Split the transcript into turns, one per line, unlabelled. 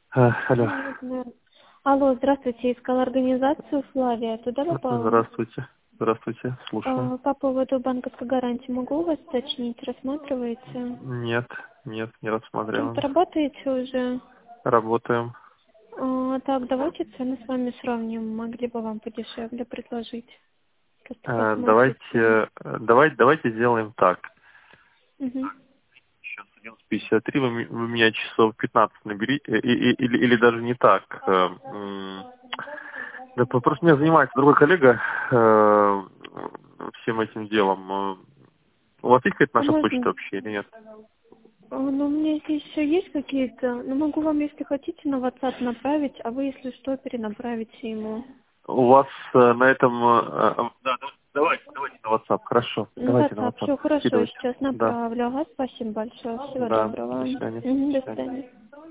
Алло.
Алло, здравствуйте, искала организацию Флавия, туда попала?
Здравствуйте. Здравствуйте, слушаю.
По поводу банковской гарантии могу у вас уточнить, рассматриваете?
Нет, не рассматриваем.
Работаете уже?
Работаем.
Так, давайте цены с вами сравним, могли бы вам подешевле предложить. Просто посмотрите.
Давайте сделаем так.
Угу.
Сейчас 11:53, вы меня часов 15 наберите, или даже не так. Да, просто меня занимается другой коллега всем этим делом. У вас есть какая-то наша почта
Можно?
вообще или нет?
Ну, у меня здесь еще есть какие-то, ну, могу вам, если хотите, на WhatsApp направить, а вы, если что, перенаправите ему.
У вас на этом... давайте на WhatsApp, хорошо.
На
Давайте на
WhatsApp,
WhatsApp.
все хорошо,
Скидывайте.
сейчас
Да,
направлю. Ага, спасибо большое. Всего
да.
доброго.
До свидания. До
До
свидания.
свидания.